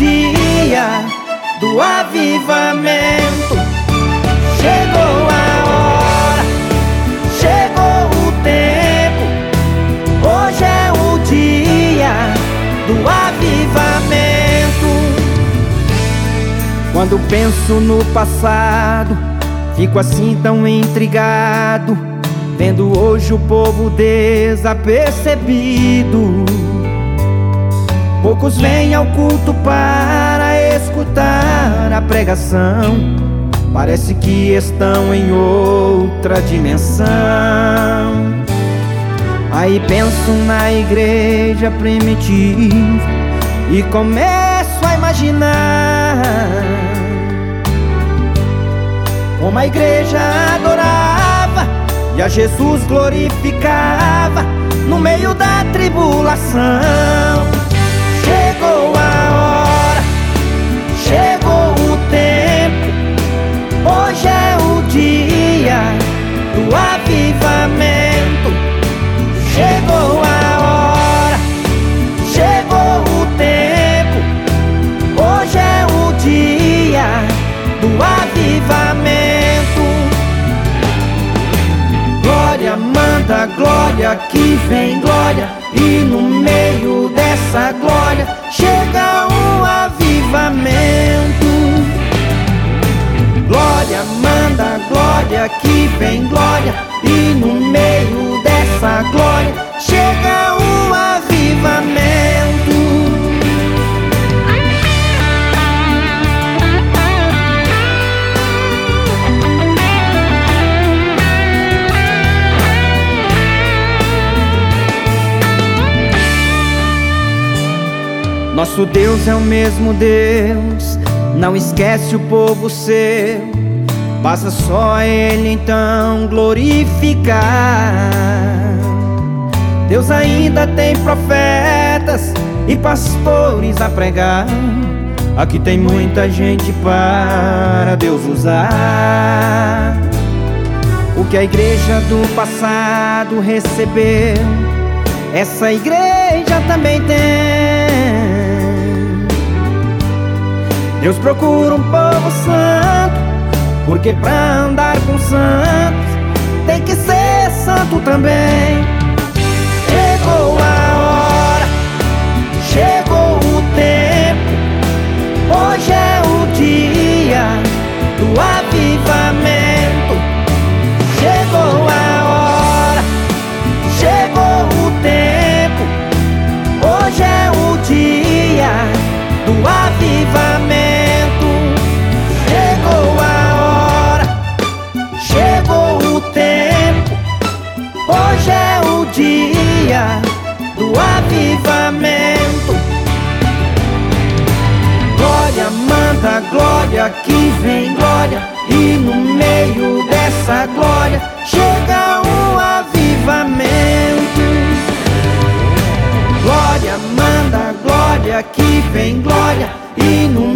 dia do avivamento. Chegou a hora, chegou o tempo. Hoje é o dia do avivamento. Quando penso no passado, fico assim tão intrigado, vendo hoje o povo desapercebido. Poucos vêm ao culto para escutar a pregação, parece que estão em outra dimensão. Aí penso na igreja primitiva e começo a imaginar como a igreja adorava e a Jesus glorificava no meio da tribulação. Chegou a hora, chegou o tempo. Hoje é o dia do avivamento. Chegou a hora, chegou o tempo. Hoje é o dia do avivamento. Glória, manda glória, que vem glória, e no meio dessa glória chega um avivamento. Glória, manda glória, que vem glória, e no meio dessa glória chega um avivamento. Nosso Deus é o mesmo Deus, não esquece o povo seu. Basta só Ele então glorificar. Deus ainda tem profetas e pastores a pregar. Aqui tem muita gente para Deus usar. O que a igreja do passado recebeu, essa igreja também tem. Deus procura um povo santo, porque pra andar com santos tem que ser santo também. Chegou a hora, chegou o tempo. Hoje é o dia do avivamento. Chegou a hora, chegou o tempo. Hoje é o dia do avivamento. Chegou a hora, chegou o tempo. Hoje é o dia do avivamento. Glória, manda glória, que vem glória, e no meio dessa glória chega um avivamento. Glória, manda glória, que vem glória, e no